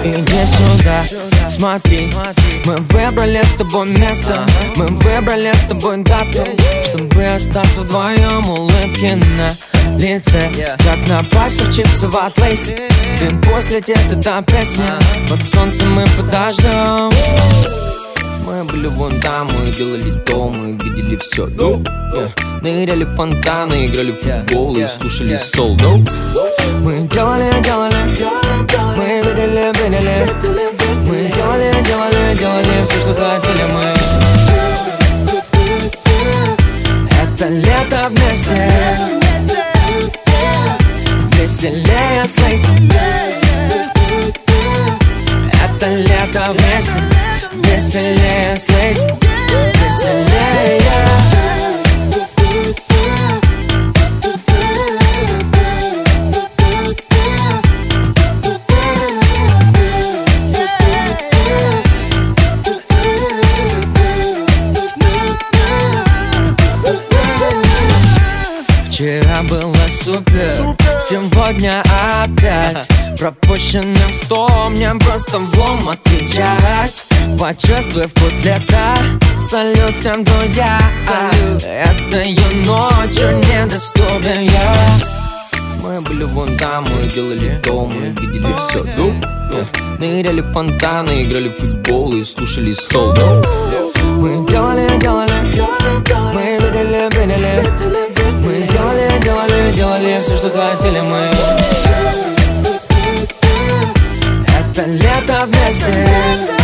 Иди сюда, смотри, мы выбрали с тобой место, мы выбрали с тобой дату, чтобы остаться вдвоем, улыбки на лице, как на пачках чипсов от Лейс. И после эта песня, под солнцем мы подождем. Мы были вон там, мы делали то, мы видели все. Ныряли в фонтаны, играли в футбол и слушали соул. Мы делали, мы видели, мы делали все, что хотели мы. Это лето вместе, веселее с Лейси. Это лето вместе, веселее с Лейси, веселее. Вчера было супер, сегодня опять пропущенным 100, мне просто влом отвечать. Почувствуй вкус лета, салют всем, друзья. Этой ночью недоступен я. Мы были вон там, мы делали то, мы видели все. Ныряли в фонтаны, играли в футбол и слушали соул. Мы делали, мы видели, мы делали все, что хотели мы. Это лето вместе,